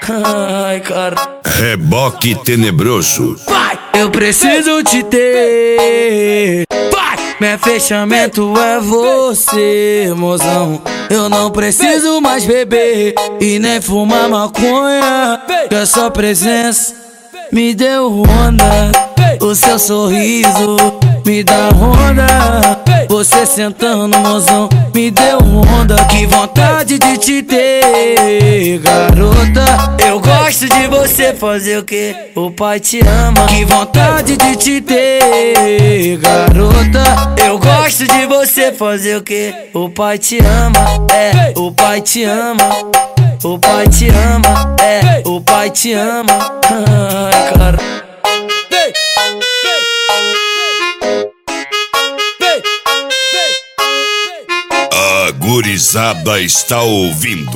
Ai, cara. Reboque tenebroso. Vai, eu preciso te ter. Vai, meu fechamento é você, mozão. Eu não preciso mais beber e nem fumar maconha, que a sua presença me deu onda. O seu sorriso me dá onda. Você sentando, mozão, me deu onda. Que vontade de te ter, garota. Eu gosto de você fazer o que o pai te ama. Que vontade de te ter, garota. Eu gosto de você fazer o que o pai te ama. É, o pai te ama. O pai te ama. É, o pai te ama. Ai, cara. A gurizada está ouvindo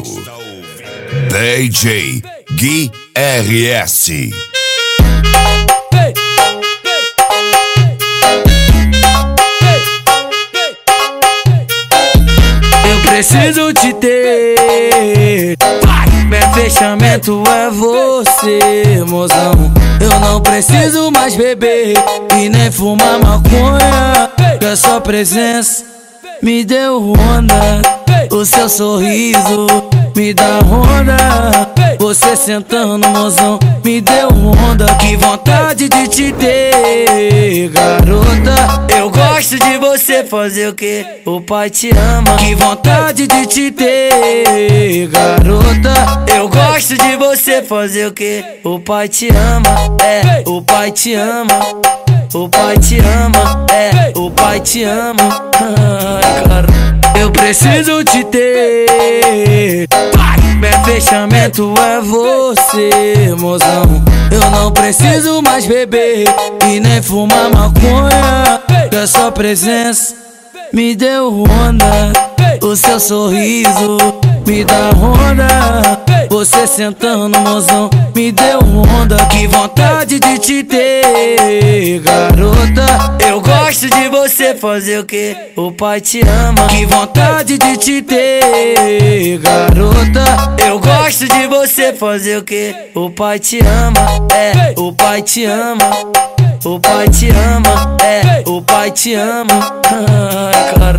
DJ Gui RS. Eu preciso te ter. Meu fechamento é você, mozão. Eu não preciso mais beber e nem fumar maconha, que a sua presença me deu onda. O seu sorriso me dá onda. Você sentando, mozão, me deu onda. Que vontade de te ter, garota. Eu gosto de você fazer o que o pai te ama. Que vontade de te ter, garota. Eu gosto de você fazer o que o pai te ama. É, o pai te ama. O pai te ama. É, o pai te ama. Ai, cara. Eu preciso te ter. Meu fechamento é você, mozão. Eu não preciso mais beber e nem fumar maconha, que a sua presença me deu onda. O seu sorriso me dá onda. Você sentando, mozão, me deu onda. Que vontade de te ter, garota. Eu gosto de você fazer o que o pai te ama. Que vontade de te ter, garota. Eu gosto de você fazer o que o pai te ama. É, o pai te ama. O pai te ama. É, o pai te ama. Ai, cara.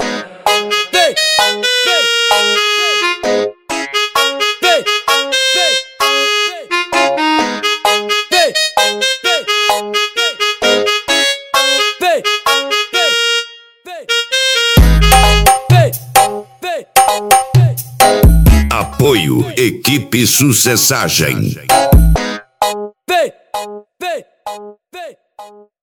Apoio Equipe Sucessagem.